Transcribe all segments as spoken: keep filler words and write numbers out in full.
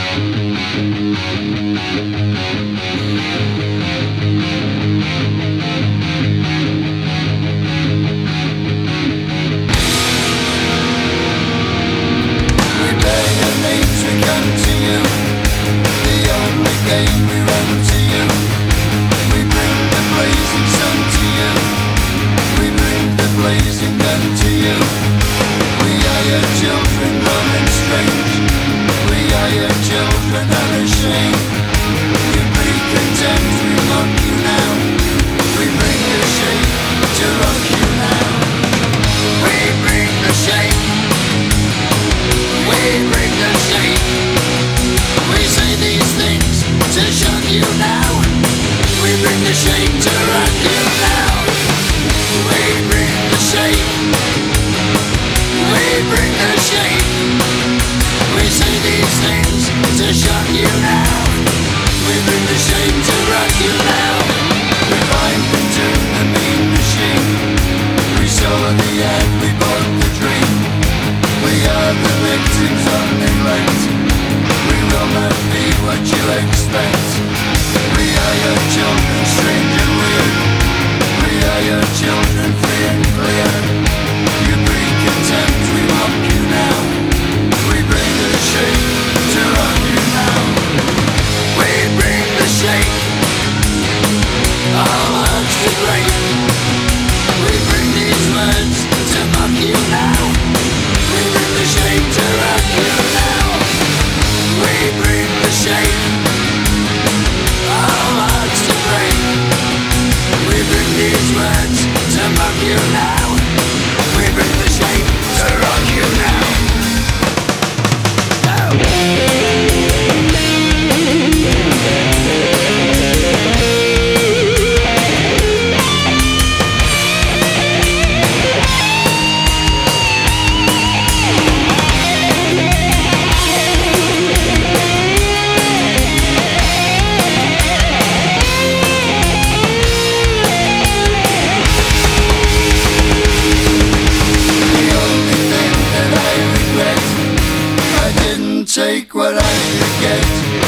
Take what I could get.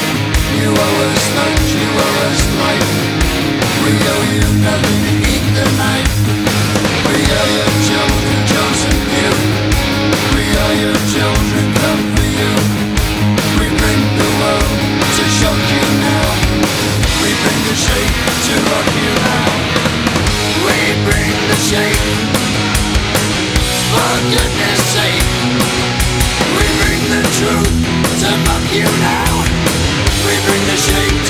You owe us lunch, you owe us life. We owe you nothing to eat the night. We are your children, chosen few. We are your children, come for you. We bring the world to shock you now. We bring the shake to rock you now. We bring the shake, for goodness sake. We bring the truth to mock you now. We bring the shame